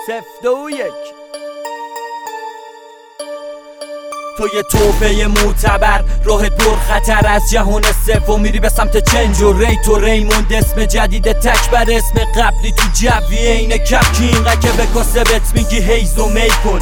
0-2-1. تو یه توفه معتبر، راهت پر خطر، از جهان سوم میری به سمت چنج و ری تو ریموند. اسم جدید تکبر، اسم قبلی تو جوی اینه کپکی. اینقدر که به کاسبت میگی هیز و می کن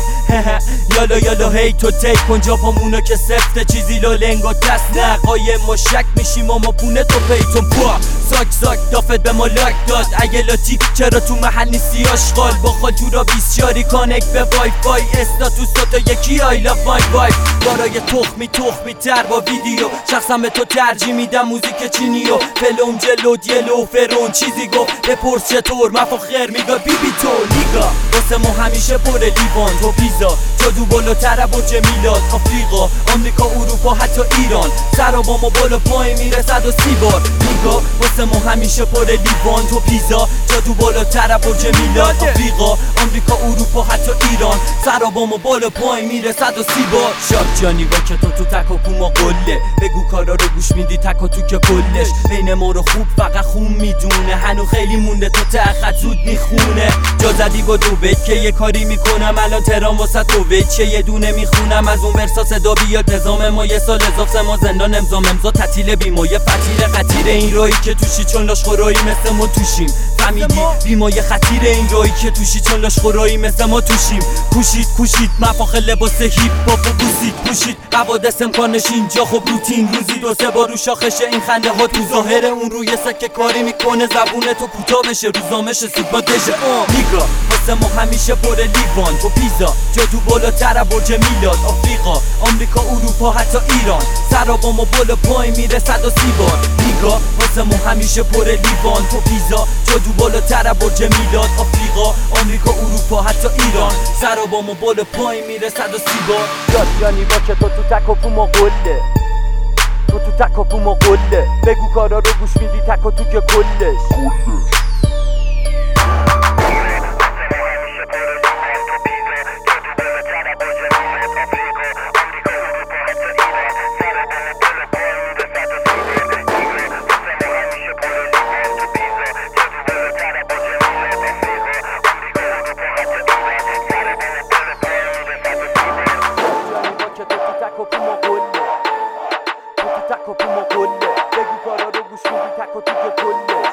یالا یالا هی تو تیک کن. جا پامونو که سفته چیزی لنگ و دست نقای ما شک میشیم اما پونه تو پیتون پا ساک ساک دافت به ما لاک داد. اگه لاتی چرا تو محل نیستی آشغال با خال تو را بیسیاری کانک به وای فای استاتوس تا یکی آیلا وای وای. برای تخمی تر با ویدیو شخصم به تو ترجیح میدم موزیک چینی و فلوم جلو دیلو فرون چیزی گفت بپرس چطور مفاخر میگا بی تو لیگا واسه ما همیشه پر لیوان تو پیزا جادو بالاتر برج میلاد آفریقا آمریکا اروپا حتی ایران سرا با ما بالا پای میره 130 بار لیگا واسه ما همیشه پر لیوان تو پیزا جادو بالاتر برج میلاد آفریقا آمریکا اروپا حتی ایران سرا با ما بالا پای میره 130 بار. جانی با که تو تک و پوما قله بگو کارا رو گوش میدی تک و تو که کلش بین ما رو خوب فقط خون میدونه هنو خیلی مونده تو تخت زود میخونه. جا زدی با دو بیت که یه کاری میکنم الان ترام واسه تو بیت چه یه دونه میخونم از اون ورسا صدا بیاد نظام ما یه سال اضافه ما زندان امضا تعطیل بیمایه فتیل قطیر این راهی که توشی چون لاش خورایی مثل ما توشیم فهمیدی بیمایه خطیر این راهی که توشی چون لاش خورایی مثل ما توشیم کوشید مفاخ لباس هیپ هاپ و پوشید حوادث امکانش اینجا خب روتین روزی 2-3 بار رو شاخشه این خنده ها تو ظاهره اون روی سکه کاری میکنه زبونه تو کوتاه بشه روزامش سیگما دژه لیگا واسه ما همیشه پر لیوان تو پیزا جادو بالاتر برج میلاد آفریقا آمریکا اروپا حتی ایران سرا با ما بالا پای میره 130 بار لیگا واسه ما همیشه پر لیوان تو پیزا جادو بالاتر برج میلاد آفریقا آمریکا اروپا حتی ایران سرا با ما بالا پای میره 130 بار. یعنی با که تو تک و پوما قله تو تک و پوما قله بگو کارا رو گوش میدی تک و تو که کلش تک و پوما قله بگو کارا رو گوش میدی تک و تو که کله